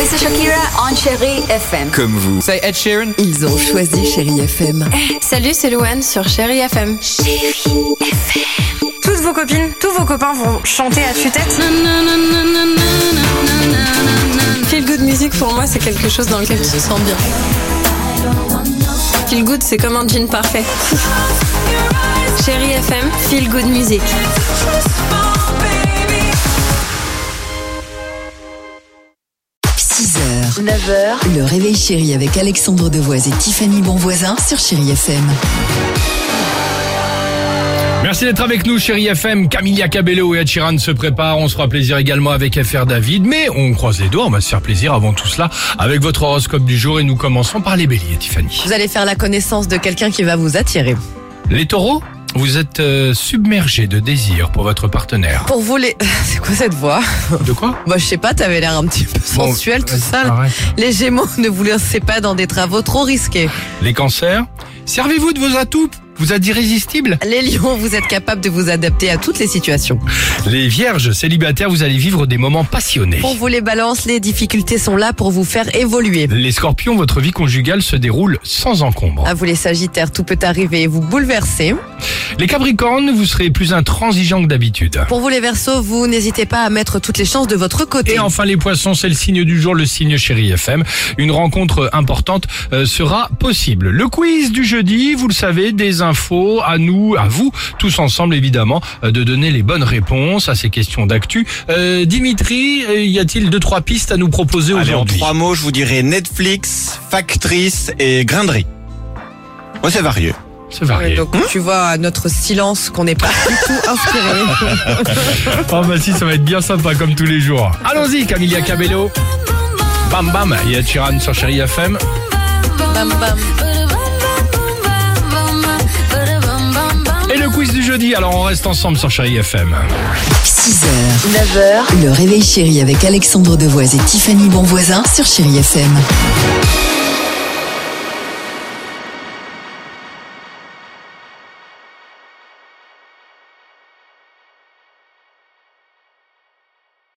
c'est Shakira on Chérie FM. Comme vous. C'est Ed Sheeran. Ils ont choisi Chérie FM. Salut, c'est Louane sur Chérie FM. Toutes vos copines, tous vos copains vont chanter à tue-tête. Feel good music pour moi, c'est quelque chose dans lequel tu te sens bien. Feel good, c'est comme un jean parfait. Chérie FM, feel good music. h 9h, le réveil chéri avec Alexandre Devoise et Tiffany Bonvoisin sur Chérie FM. Merci d'être avec nous, Chérie FM. Camila Cabello et Ed Sheeran se préparent. On se fera plaisir également avec FR David. Mais on croise les doigts, on va se faire plaisir avant tout cela avec votre horoscope du jour. Et nous commençons par les béliers, Tiffany. Vous allez faire la connaissance de quelqu'un qui va vous attirer. Les taureaux, vous êtes submergés de désir pour votre partenaire. Pour vous les... C'est quoi cette voix? De quoi? Moi je sais pas, t'avais l'air un petit peu sensuel tout ça. Arrête. Les gémeaux, ne vous lancez pas dans des travaux trop risqués. Les cancers, servez-vous de vos atouts. Vous êtes irrésistible. Les lions, vous êtes capable de vous adapter à toutes les situations. Les vierges célibataires, vous allez vivre des moments passionnés. Pour vous les balances, les difficultés sont là pour vous faire évoluer. Les scorpions, votre vie conjugale se déroule sans encombre. À vous les sagittaires, tout peut arriver et vous bouleverser. Les capricornes, vous serez plus intransigeants que d'habitude. Pour vous les verseaux, vous n'hésitez pas à mettre toutes les chances de votre côté. Et enfin les poissons, c'est le signe du jour, le signe Chérie FM. Une rencontre importante sera possible. Le quiz du jeudi, vous le savez, des infos à nous, à vous, tous ensemble évidemment, de donner les bonnes réponses à ces questions d'actu. Dimitri, y a-t-il 2-3 pistes à nous proposer Allez, en aujourd'hui? 3 mots, je vous dirais Netflix, factrice et grinderie. Moi, c'est varié. C'est varié. Donc tu vois à notre silence qu'on n'est pas du tout inspiré. Oh bah si, ça va être bien sympa comme tous les jours. Allons-y, Camila Cabello. Bam bam, il y a Sheeran sur Chérie FM. Bam bam. Et le quiz du jeudi, alors on reste ensemble sur Chérie FM. 6h, 9h, le réveil chéri avec Alexandre Devoise et Tiffany Bonvoisin sur Chérie FM.